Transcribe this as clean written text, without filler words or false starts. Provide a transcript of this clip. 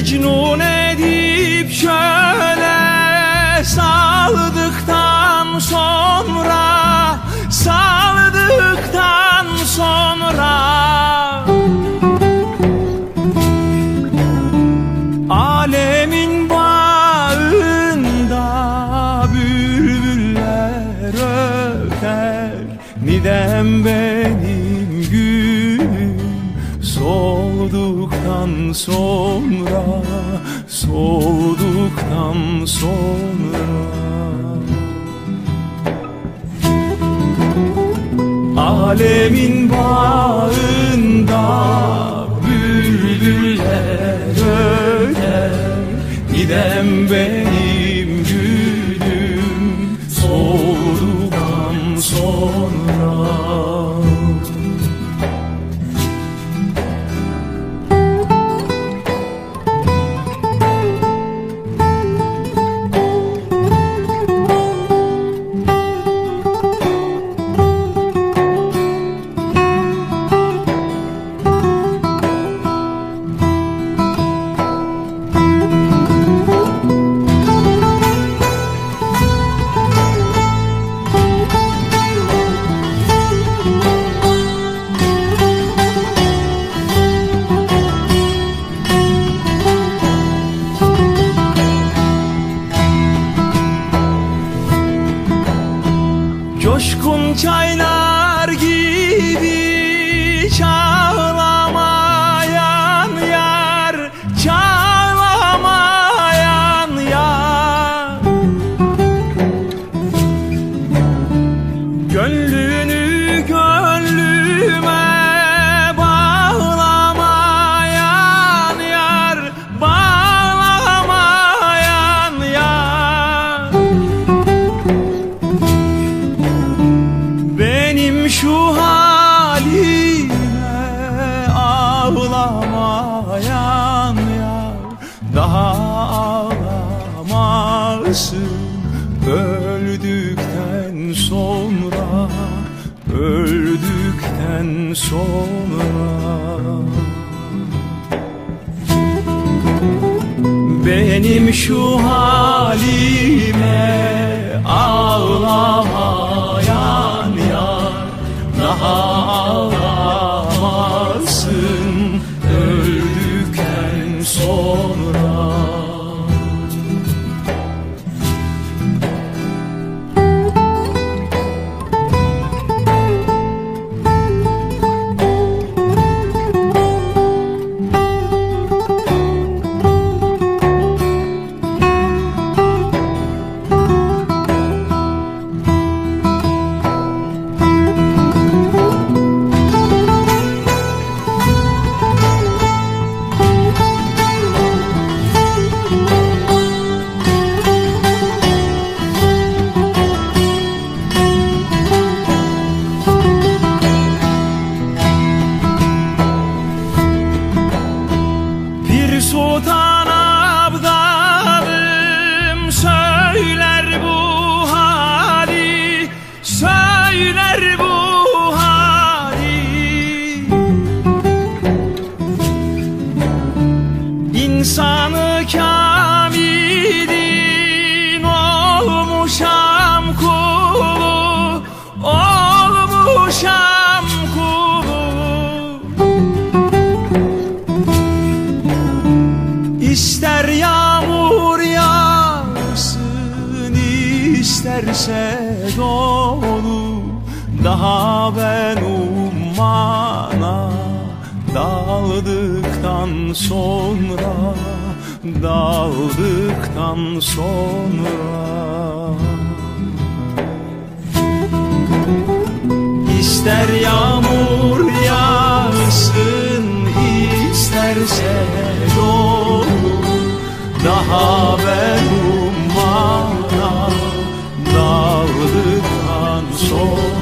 Mecnun edip şöyle saldıktan sonra alemin bağında bülbüller öter. Nidem benim gülüm solduktan sonra alemin bağında bülbüller öter. Nidem benim gülüm solduktan sonra. Coşkun çaylar gibi çağlamayan yar, çağlamayan yar. Gönlünü gönlüme bağlamayan yar, bağlamayan yar. Benim şu halime ağlamayan yar, daha ağlamasın öldükten sonra, öldükten sonra. Benim şu halime ağlamayan yar, daha ağlamasın öldükten sonra. Sultan Abdalım söyler bu hali, söyler bu hali. İnsanı kamilin olmuşam kulu, olmuşam kulu. İster yağmur yağsın, isterse dolu, daha ben ummana daldıktan sonra, daldıktan sonra. İster yağmur yağsın, isterse dolu, daha ben ummana daldıktan sonra.